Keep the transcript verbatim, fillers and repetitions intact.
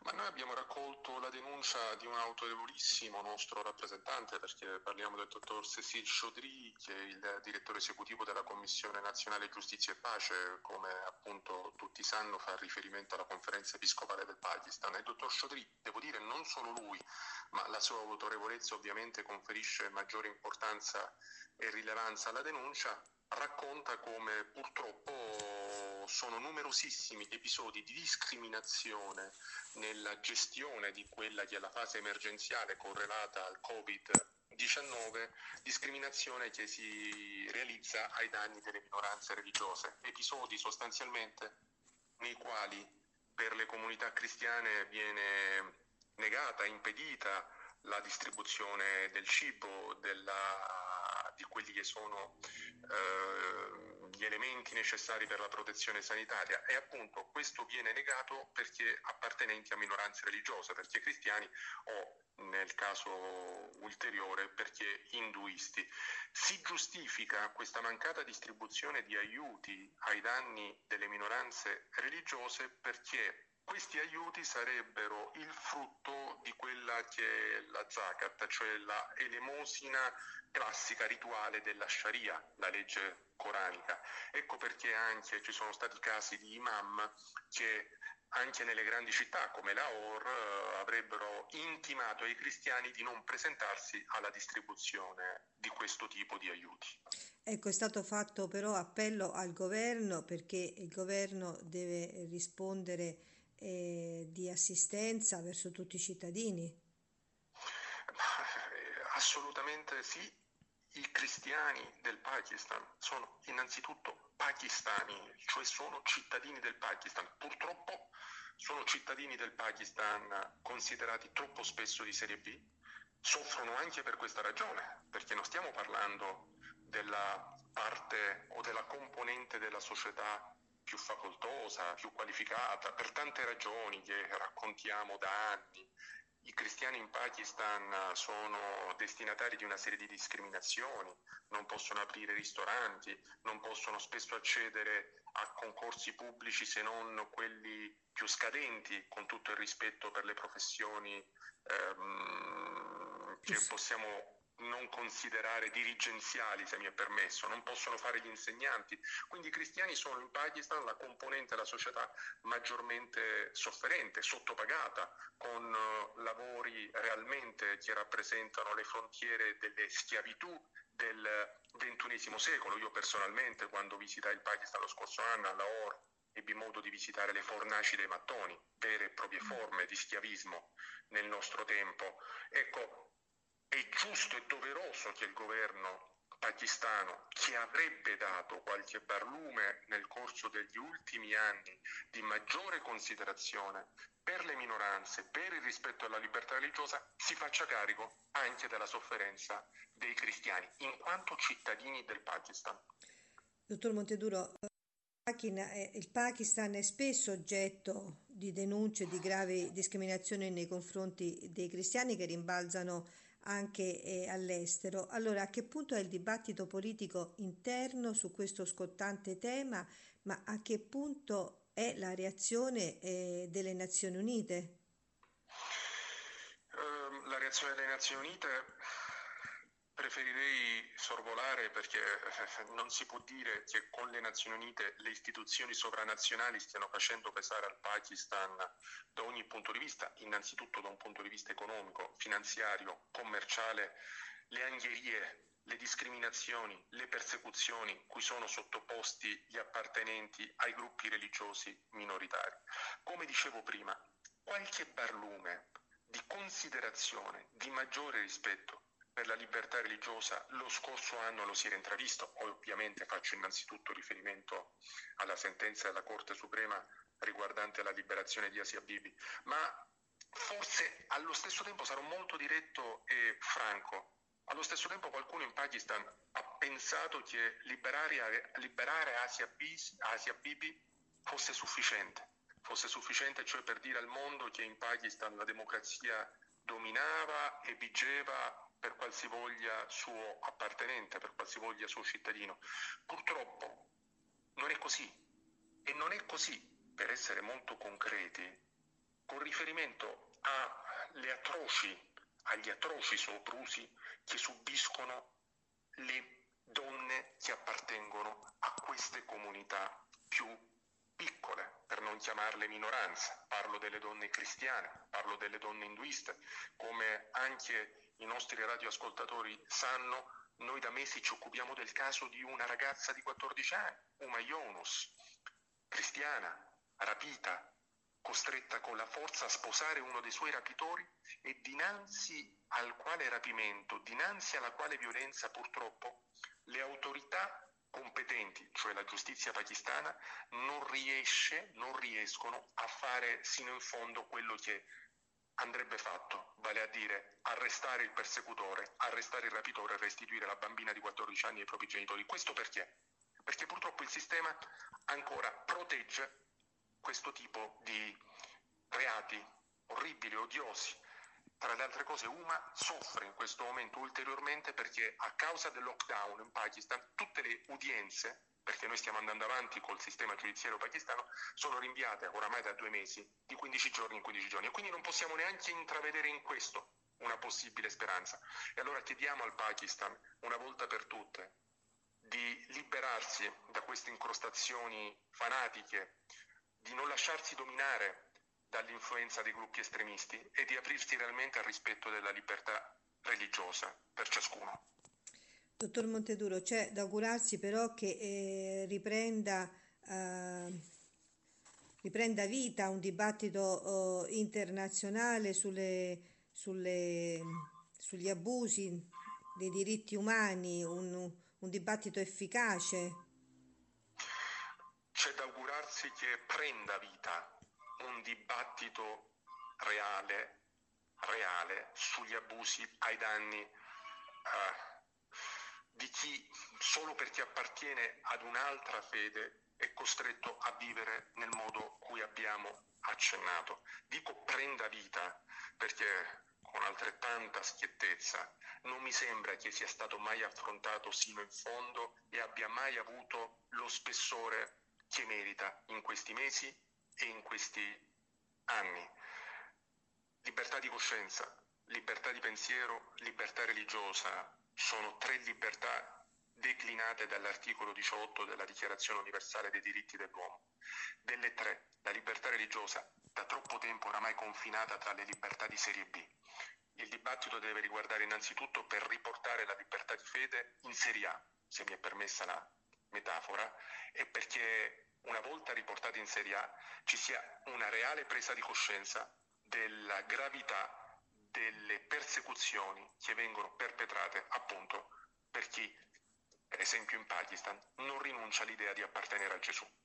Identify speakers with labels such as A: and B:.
A: Ma noi abbiamo raccolto la denuncia di un autorevolissimo nostro rappresentante, perché parliamo del dottor Cécile Chaudry, che è il direttore esecutivo della Commissione Nazionale Giustizia e Pace, come appunto tutti sanno fa riferimento alla Conferenza Episcopale del Pakistan. E il dottor Chaudry, devo dire, non solo lui, ma la sua autorevolezza ovviamente conferisce maggiore importanza e rilevanza alla denuncia, racconta come purtroppo sono numerosissimi gli episodi di discriminazione nella gestione di quella che è la fase emergenziale correlata al covid diciannove, discriminazione che si realizza ai danni delle minoranze religiose, episodi sostanzialmente nei quali per le comunità cristiane viene negata, impedita la distribuzione del cibo, della, di quelli che sono eh, gli elementi necessari per la protezione sanitaria, e appunto questo viene negato perché appartenenti a minoranze religiose, perché cristiani o nel caso ulteriore perché induisti. Si giustifica questa mancata distribuzione di aiuti ai danni delle minoranze religiose perché questi aiuti sarebbero il frutto di quella che è la zakat, cioè la elemosina classica rituale della Sharia, la legge coranica. Ecco perché anche ci sono stati casi di imam che anche nelle grandi città come Lahore eh, avrebbero intimato ai cristiani di non presentarsi alla distribuzione di questo tipo di aiuti.
B: Ecco, è stato fatto però appello al governo perché il governo deve rispondere eh, di assistenza verso tutti i cittadini.
A: Assolutamente sì, i cristiani del Pakistan sono innanzitutto pakistani, cioè sono cittadini del Pakistan. Purtroppo sono cittadini del Pakistan considerati troppo spesso di serie B, soffrono anche per questa ragione, perché non stiamo parlando della parte o della componente della società più facoltosa, più qualificata, per tante ragioni che raccontiamo da anni. I cristiani in Pakistan sono destinatari di una serie di discriminazioni, non possono aprire ristoranti, non possono spesso accedere a concorsi pubblici se non quelli più scadenti, con tutto il rispetto per le professioni ehm, che possiamo non considerare dirigenziali, se mi è permesso, non possono fare gli insegnanti. Quindi i cristiani sono in Pakistan la componente della società maggiormente sofferente, sottopagata, con uh, lavori realmente che rappresentano le frontiere delle schiavitù del ventunesimo secolo. Io personalmente, quando visitai il Pakistan lo scorso anno a Lahore, ebbi modo di visitare le fornaci dei mattoni, vere e proprie forme di schiavismo nel nostro tempo. Ecco, è giusto e doveroso che il governo pakistano, che avrebbe dato qualche barlume nel corso degli ultimi anni di maggiore considerazione per le minoranze, per il rispetto alla libertà religiosa, si faccia carico anche della sofferenza dei cristiani, in quanto cittadini del Pakistan.
B: Dottor Monteduro, Pakistan è- il Pakistan è spesso oggetto di denunce di gravi discriminazioni nei confronti dei cristiani che rimbalzano anche eh, all'estero. Allora, a che punto è il dibattito politico interno su questo scottante tema, ma a che punto è la reazione eh, delle Nazioni Unite?
A: Ehm, la reazione delle Nazioni Unite preferirei sorvolare, perché eh, non si può dire che con le Nazioni Unite le istituzioni sovranazionali stiano facendo pesare al Pakistan da ogni punto di vista, innanzitutto da un punto di vista economico, finanziario, commerciale, le angherie, le discriminazioni, le persecuzioni cui sono sottoposti gli appartenenti ai gruppi religiosi minoritari. Come dicevo prima, qualche barlume di considerazione, di maggiore rispetto per la libertà religiosa lo scorso anno lo si era intravisto. Ovviamente faccio innanzitutto riferimento alla sentenza della Corte Suprema riguardante la liberazione di Asia Bibi, ma forse allo stesso tempo sarò molto diretto e franco. Allo stesso tempo qualcuno in Pakistan ha pensato che liberare, liberare Asia, Asia Bibi fosse sufficiente, fosse sufficiente cioè per dire al mondo che in Pakistan la democrazia dominava e vigeva per qualsivoglia suo appartenente, per qualsivoglia suo cittadino. Purtroppo non è così, e non è così, per essere molto concreti, con riferimento riferimento alle atroci, agli atroci soprusi che subiscono le donne che appartengono a queste comunità più piccole, per non chiamarle minoranze. Parlo delle donne cristiane, parlo delle donne induiste. Come anche i nostri radioascoltatori sanno, noi da mesi ci occupiamo del caso di una ragazza di quattordici anni, Uma Yunus, cristiana, rapita, costretta con la forza a sposare uno dei suoi rapitori e dinanzi al quale rapimento, dinanzi alla quale violenza purtroppo le autorità competenti, cioè la giustizia pakistana, non riesce, non riescono a fare sino in fondo quello che andrebbe fatto, vale a dire arrestare il persecutore, arrestare il rapitore e restituire la bambina di quattordici anni ai propri genitori. Questo perché? Perché purtroppo il sistema ancora protegge questo tipo di reati orribili, odiosi. Tra le altre cose, Uma soffre in questo momento ulteriormente perché a causa del lockdown in Pakistan tutte le udienze, perché noi stiamo andando avanti col sistema giudiziario pakistano, sono rinviate oramai da due mesi, di quindici giorni in quindici giorni, e quindi non possiamo neanche intravedere in questo una possibile speranza. E allora chiediamo al Pakistan, una volta per tutte, di liberarsi da queste incrostazioni fanatiche, di non lasciarsi dominare dall'influenza dei gruppi estremisti e di aprirsi realmente al rispetto della libertà religiosa per ciascuno.
B: Dottor Monteduro, c'è da augurarsi però che eh, riprenda, eh, riprenda vita un dibattito eh, internazionale sulle, sulle- sugli abusi dei diritti umani, un, un dibattito efficace.
A: C'è da augurarsi che prenda vita un dibattito reale, reale sugli abusi ai danni eh, di chi, solo perché appartiene ad un'altra fede, è costretto a vivere nel modo cui abbiamo accennato. Dico prenda vita perché con altrettanta schiettezza non mi sembra che sia stato mai affrontato sino in fondo e abbia mai avuto lo spessore che merita in questi mesi e in questi anni. Libertà di coscienza, libertà di pensiero, libertà religiosa sono tre libertà declinate dall'articolo diciotto della Dichiarazione universale dei diritti dell'uomo. Delle tre, la libertà religiosa, da troppo tempo oramai confinata tra le libertà di serie B. Il dibattito deve riguardare innanzitutto per riportare la libertà di fede in serie A, se mi è permessa la metafora, e perché una volta riportata in serie A ci sia una reale presa di coscienza della gravità delle persecuzioni che vengono perpetrate appunto per chi, per esempio in Pakistan, non rinuncia all'idea di appartenere a Gesù.